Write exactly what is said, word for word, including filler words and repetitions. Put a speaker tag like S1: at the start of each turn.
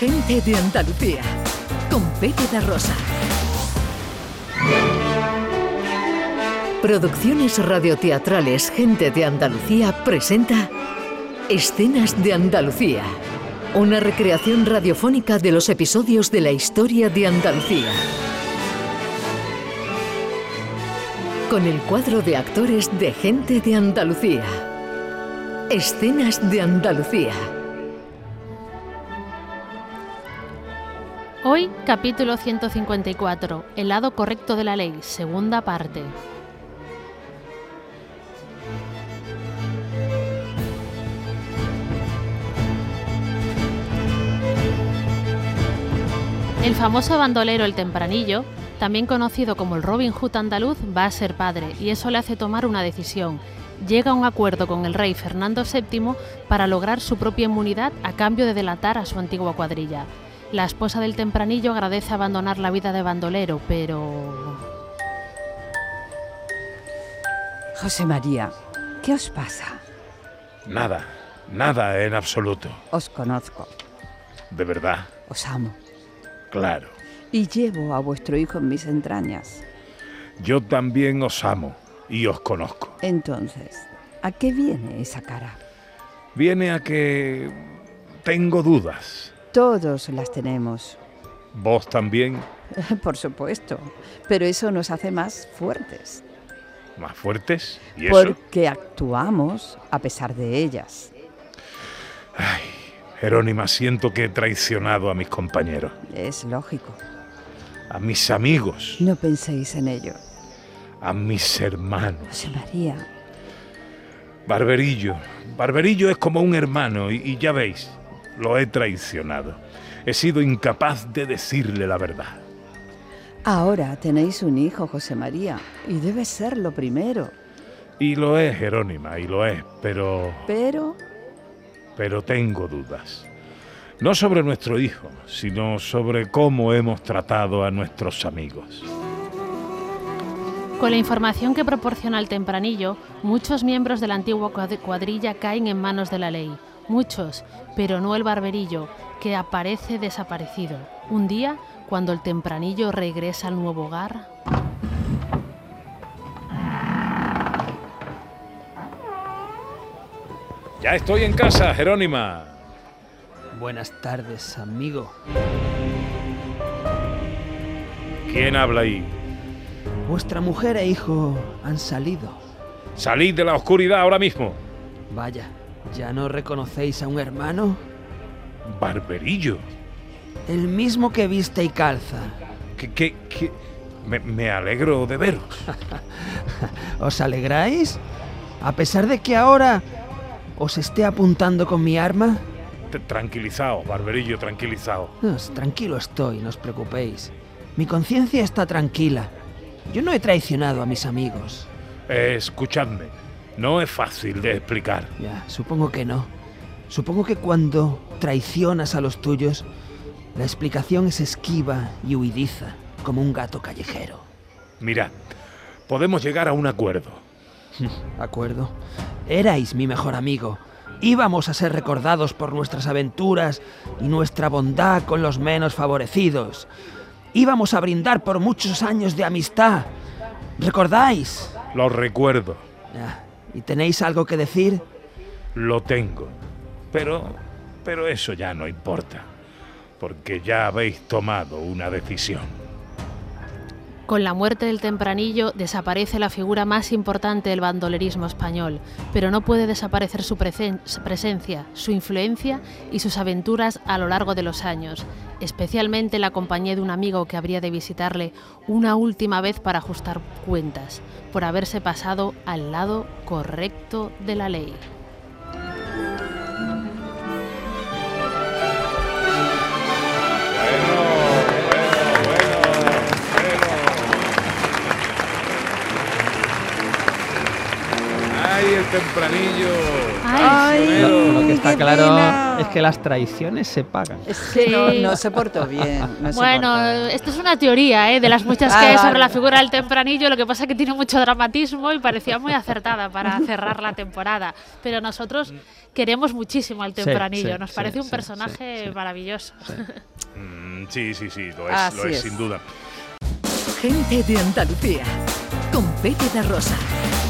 S1: Gente de Andalucía, con Pepe da Rosa. Producciones radioteatrales Gente de Andalucía presenta Escenas de Andalucía, una recreación radiofónica de los episodios de la historia de Andalucía. Con el cuadro de actores de Gente de Andalucía. Escenas de Andalucía.
S2: Hoy, capítulo ciento cincuenta y cuatro, El lado correcto de la ley, segunda parte. El famoso bandolero El Tempranillo, también conocido como el Robin Hood andaluz, va a ser padre y eso le hace tomar una decisión. Llega a un acuerdo con el rey Fernando séptimo para lograr su propia inmunidad a cambio de delatar a su antigua cuadrilla. La esposa del Tempranillo agradece abandonar la vida de bandolero, pero...
S3: José María, ¿qué os pasa?
S4: Nada, nada en absoluto.
S3: Os conozco.
S4: ¿De verdad?
S3: Os amo.
S4: Claro.
S3: Y llevo a vuestro hijo en mis entrañas.
S4: Yo también os amo y os conozco.
S3: Entonces, ¿a qué viene esa cara?
S4: Viene a que tengo dudas.
S3: Todos las tenemos.
S4: ¿Vos también?
S3: Por supuesto, pero eso nos hace más fuertes.
S4: ¿Más fuertes? ¿Y eso?
S3: Porque actuamos a pesar de ellas.
S4: Ay, Jerónima, siento que he traicionado a mis compañeros.
S3: Es lógico.
S4: A mis amigos.
S3: No penséis en ello.
S4: A mis hermanos.
S3: José María.
S4: Barberillo. Barberillo es como un hermano y, y ya veis, lo he traicionado. He sido incapaz de decirle la verdad.
S3: Ahora tenéis un hijo, José María, y debe ser lo primero.
S4: Y lo es, Jerónima, y lo es, pero...
S3: Pero...
S4: Pero tengo dudas. No sobre nuestro hijo, sino sobre cómo hemos tratado a nuestros amigos.
S2: Con la información que proporciona el Tempranillo, muchos miembros de la antigua cuadrilla caen en manos de la ley. Muchos, pero no el Barberillo, que aparece desaparecido. Un día, cuando el Tempranillo regresa al nuevo hogar...
S4: ¡Ya estoy en casa, Jerónima!
S5: Buenas tardes, amigo.
S4: ¿Quién habla ahí?
S5: Vuestra mujer e hijo han salido.
S4: ¡Salid de la oscuridad ahora mismo!
S5: Vaya, ¿ya no reconocéis a un hermano?
S4: ¿Barberillo?
S5: El mismo que viste y calza.
S4: ¿Qué, qué, qué? Me, me alegro de veros.
S5: ¿Os alegráis? A pesar de que ahora os esté apuntando con mi arma.
S4: Tranquilizaos, Barberillo, tranquilizaos.
S5: No, tranquilo estoy, no os preocupéis. Mi conciencia está tranquila. Yo no he traicionado a mis amigos.
S4: Eh, escuchadme, no es fácil de explicar.
S5: Ya, supongo que no. Supongo que cuando traicionas a los tuyos, la explicación es esquiva y huidiza, como un gato callejero.
S4: Mirad, podemos llegar a un acuerdo.
S5: ¿Acuerdo? Erais mi mejor amigo. Íbamos a ser recordados por nuestras aventuras y nuestra bondad con los menos favorecidos. Íbamos a brindar por muchos años de amistad. ¿Recordáis?
S4: Lo recuerdo.
S5: Ya. ¿Y tenéis algo que decir?
S4: Lo tengo. Pero, pero eso ya no importa. Porque ya habéis tomado una decisión.
S2: Con la muerte del Tempranillo desaparece la figura más importante del bandolerismo español, pero no puede desaparecer su presen- presencia, su influencia y sus aventuras a lo largo de los años, especialmente la compañía de un amigo que habría de visitarle una última vez para ajustar cuentas, por haberse pasado al lado correcto de la ley.
S4: ¡Ay, el Tempranillo!
S3: Ay,
S5: Lo, lo que está
S3: qué
S5: claro
S3: pena.
S5: es que las traiciones se pagan.
S3: Es que no,
S2: Sí.
S3: no se portó bien. no se
S2: Bueno,
S3: portó.
S2: esto es una teoría, ¿eh? De las muchas
S3: Ah,
S2: que hay
S3: vale.
S2: sobre la figura del tempranillo. Lo que pasa es que tiene mucho dramatismo y parecía muy acertada para cerrar la temporada. Pero nosotros queremos muchísimo al
S5: Sí,
S2: tempranillo.
S5: sí,
S2: Nos
S5: sí,
S2: parece un
S5: sí,
S2: personaje
S5: sí, sí.
S2: maravilloso.
S4: Mm, sí, sí, sí, lo es,
S3: Así
S4: lo es,
S3: es.
S4: sin duda.
S1: Gente de Andalucía, con Pepe da Rosa.